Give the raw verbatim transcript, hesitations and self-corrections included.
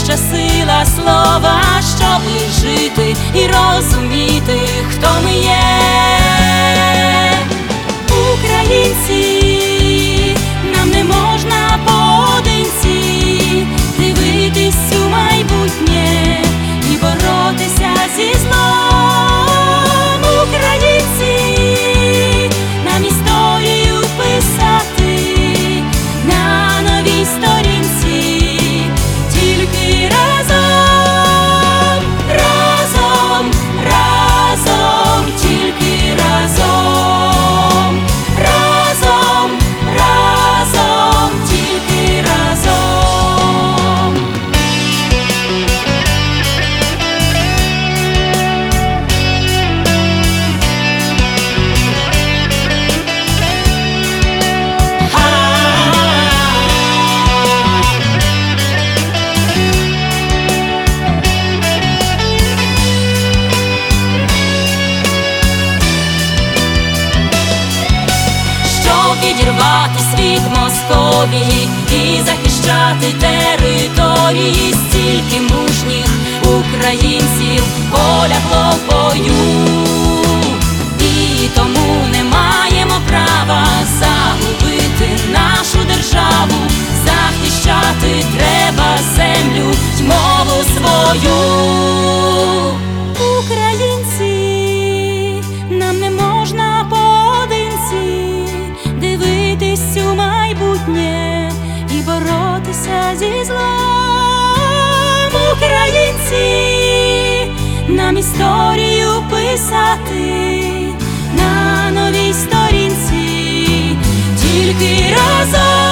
лише сила слова, щоб жити і розуміти, хто ми є. Українці, нам не можна поодинці дивитись у майбутнє і боротися зі злом. Українці, нам історію писати на новій сторінці, тільки разом, разом, разом, тільки разом, разом, разом, тільки разом. Відірвати світ Московії і захищати території, стільки мужніх українців полягло в бою, і тому не маємо права загубити нашу державу. Захищати треба землю й мову свою. Українці, нам не можна поодинці дивитись у майбутнє і боротися зі злом. Українці, нам історію писати на новій сторінці, тільки разом.